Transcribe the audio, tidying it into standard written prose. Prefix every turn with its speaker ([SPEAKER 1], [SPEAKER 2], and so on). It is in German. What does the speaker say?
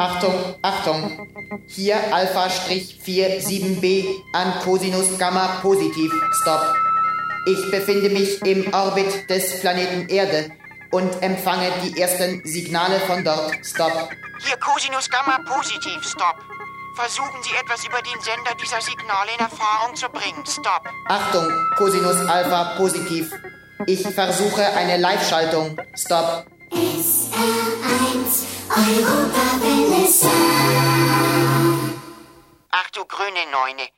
[SPEAKER 1] Achtung, Achtung. Hier Alpha-47b an Cosinus Gamma positiv. Stop. Ich befinde mich im Orbit des Planeten Erde und empfange die ersten Signale von dort. Stop.
[SPEAKER 2] Hier Cosinus Gamma positiv. Stop. Versuchen Sie etwas über den Sender dieser Signale in Erfahrung zu bringen. Stop.
[SPEAKER 1] Achtung, Cosinus Alpha positiv. Ich versuche eine Live-Schaltung. Stop.
[SPEAKER 3] SR1 Europawelle Sound.
[SPEAKER 2] Ach du grüne Neune.